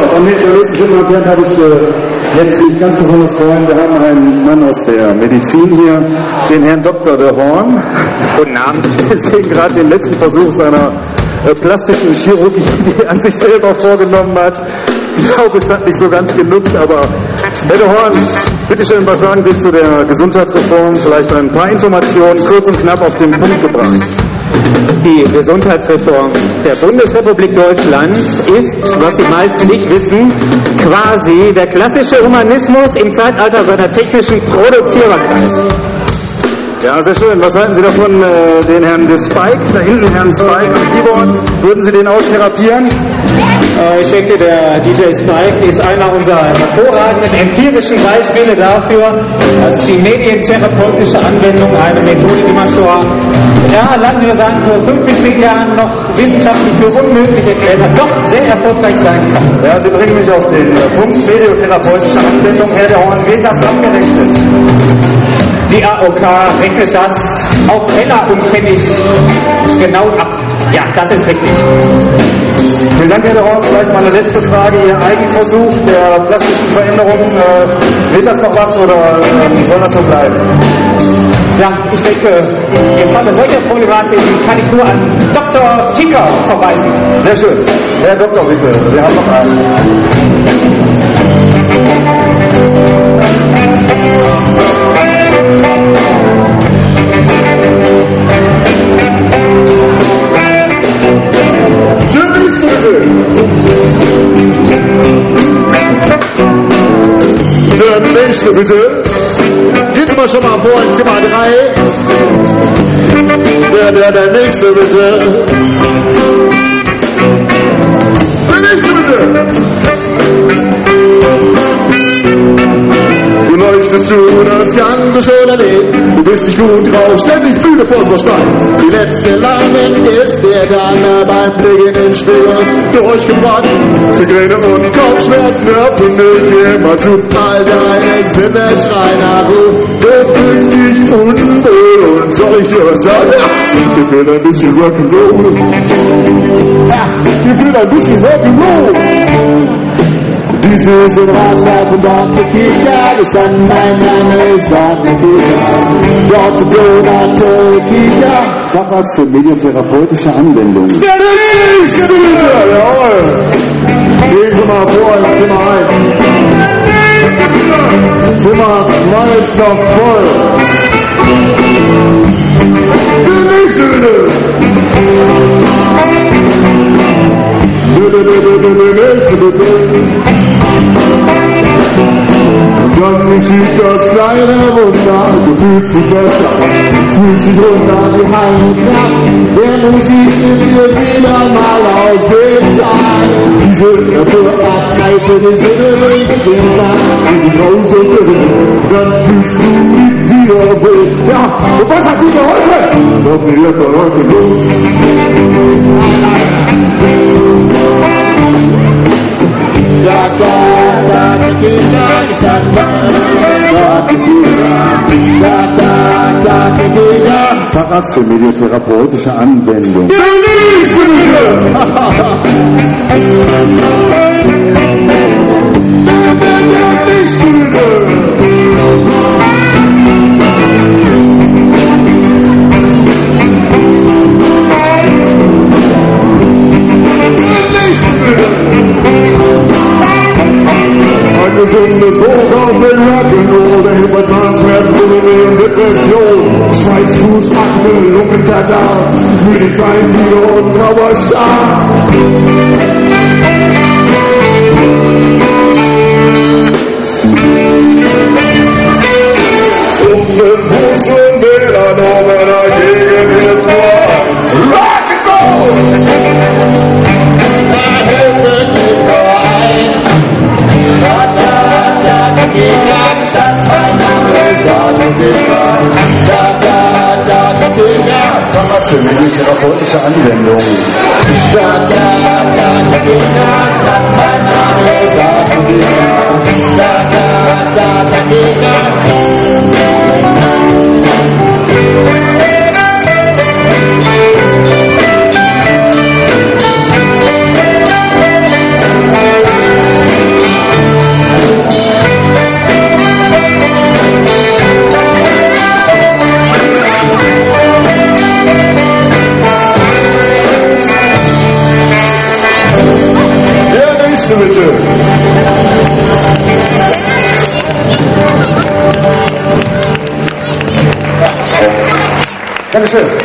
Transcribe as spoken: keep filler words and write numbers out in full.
und mit der nächsten Schirmhantieren habe ich äh, jetzt mich ganz besonders freuen. Wir haben einen Mann aus der Medizin hier, den Herrn Doktor de Horn. Guten Abend. Wir sehen gerade den letzten Versuch seiner äh, plastischen Chirurgie, die er an sich selber vorgenommen hat. Ich glaube, es hat nicht so ganz genutzt, aber Herr de Horn, bitteschön, was sagen Sie zu der Gesundheitsreform? Vielleicht ein paar Informationen, kurz und knapp auf den Punkt gebracht. Die Gesundheitsreform der Bundesrepublik Deutschland ist, was die meisten nicht wissen, quasi der klassische Humanismus im Zeitalter seiner technischen Produzierbarkeit. Ja, sehr schön. Was halten Sie davon, äh, den Herrn de Spike, da hinten Herrn Spike am Keyboard? Würden Sie den austherapieren? Äh, ich denke, der D J Spike ist einer unserer hervorragenden empirischen Beispiele dafür, dass die medientherapeutische Anwendung eine Methode, die man vor, ja, lassen Sie mir sagen, vor fünf bis zehn Jahren noch wissenschaftlich für unmöglich erklärt hat, doch sehr erfolgreich sein kann. Ja, Sie bringen mich auf den äh, Punkt mediotherapeutische Anwendung. Herr de Horn, wird das abgerechnet? Die A O K rechnet das auf Heller und Pfennig genau ab. Ja, das ist richtig. Vielen Dank, Herr de Horn. Vielleicht mal eine letzte Frage. Ihr Eigenversuch der plastischen Veränderung, äh, wird das noch was oder äh, soll das so bleiben? Ja, ich denke, im Falle solcher Problematiken kann ich nur an Doktor Kicker verweisen. Sehr schön. Herr Doktor, bitte. Wir haben noch einen. Der nächste bitte. Geht mal schon mal vor in Zimmer drei. Der, der, der nächste bitte. Der nächste bitte. Du leuchtest du das Ganze schon erlebt. Du bist nicht gut drauf, ständig müde voll Verstand. Die letzte Lameng ist dir dann beim Blick in den Spiegel durchgebrannt. Migräne und Kopfschmerzen erfunden dir immer tut all deine Sinne schreien nach Ruhe. Du fühlst dich unwohl und soll ich dir was sagen? Ja, dir fehlt ein bisschen Rock'n'Roll. Ja, dir fehlt ein bisschen Rock'n'Roll. Dies ist ein Ratschlag von Doktor Kicker, ich sag, mein Name ist Doktor Kicker. Doktor Doktor Kicker. Facharzt für mediotherapeutische Anwendungen. Der nächste bitte! Jawohl! Gehen Sie mal vor in Zimmer eins. Zimmer zwei ist noch voll. Der nächste bitte! Bitte, bitte, bitte, der nächste bitte! Dann geschieht das kleine Wunder, du fühlst dich besser, fühlst dich runter, die Hand der Musik nimmt dir wieder mal aus dem Tag. Diese Arznei für die Sinne, den Tag, und die große Sinne, dann fühlst du dich wieder wohl. Ja, und was hat dir geholfen? Doch mir verrückt genug. Da, da, da, da, da, da, da, da, Facharzt für mediotherapeutische Anwendungen. der nächste bitte! Der nächste bitte! Ein gesundes Hoch auf den Rock'n'Roll, der Hyperzahnschmerz, Bulimie und Depression, Schweiß, Fuß, Akne, Lungenkatar, Müdigkeit, Fieber und grauer Star. Stunden, Husten, Melanome, dagegen wird nur Rock'n'Roll! Da helfen wir nur ein. Da, da, da, da, Kicker, statt mein Name ist Doktor Kicker. Da, da, da, da, Kicker. Facharzt für mediotherapeutische Anwendungen. Da, da, da, da, Kicker, statt mein Name ist Doktor Kicker. Da, da, da, da, Kicker. Dankeschön.